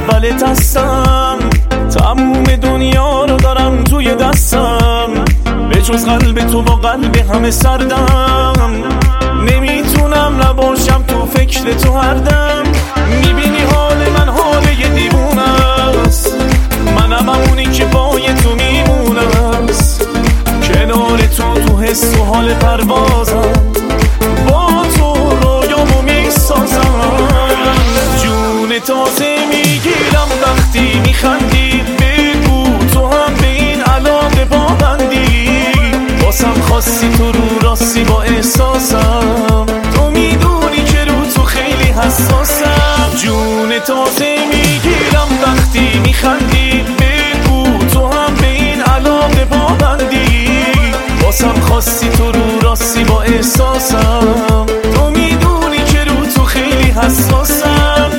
اولت هستم، تموم دنیا رو دارم توی دستم، به جز قلب تو با قلب همه سردم. نمیتونم نباشم تو فکر تو هر دم، میبینی حال من حال یه دیوونه است، منم همونی که با تو میمونم، کنار تو حس و حال پروازم، با تو رویامو میسازم. جون تازه میگیرم وقتی میخندی، بگو تو هم به این علاقه پابندی، واسم خواستی تو رو راستی با احساسم، تو میدونی که رو تو خیلی حساسم. جون تازه میگیرم وقتی میخندی، بگو تو هم به این علاقه پابندی، واسم خواستی تو رو راستی با احساسم، تو میدونی که رو تو خیلی حساسم.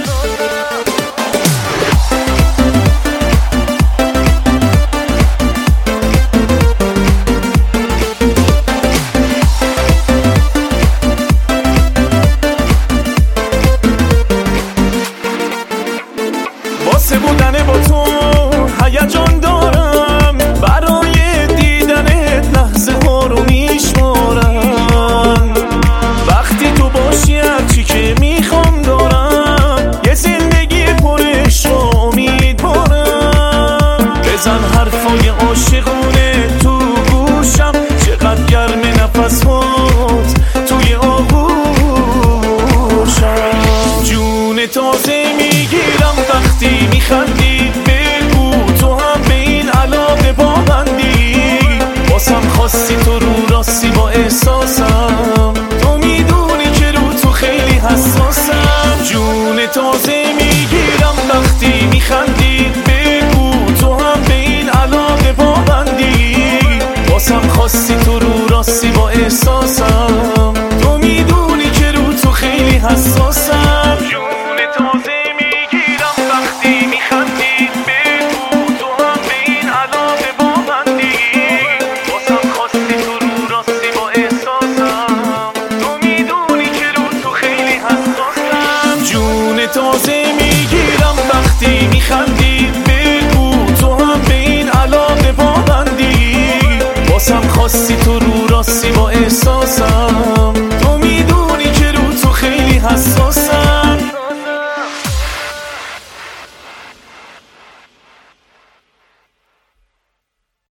واسه بودن با تو هیجان دارم، برای دیدنت لحظه ها رو میشمارم، وقتی تو باشی هرچی که میخوام دارم، یه زندگی پر عشق و امیدوارم. بزن حرفای عاشقونه تو گوشم، چقدر گرم نفس هات توی آغوشم. جون تازه میگیرم وقتی میخندی، بگو تو هم به این علاقه پابندی، واسم خواستی تو رو راستی با احساسم، تو میدونی که رو تو خیلی حساسم. جون تازه میگیرم وقتی میخندی، بگو تو هم به این علاقه پابندی، واسم خواستی تو رو راستی با احساسم، تو میدونی که رو تو خیلی حساسم. جون تازه میگیرم وقتی میخندی، بگو تو هم به این علاقه پابندی، واسم خواستی تو رو راستی با احساسم، تو میدونی که رو تو خیلی حساسم. جون تازه میگیرم وقتی میخندی، بگو تو هم به این علاقه پابندی، واسم خواستی تو رو راستی با احساسم، تو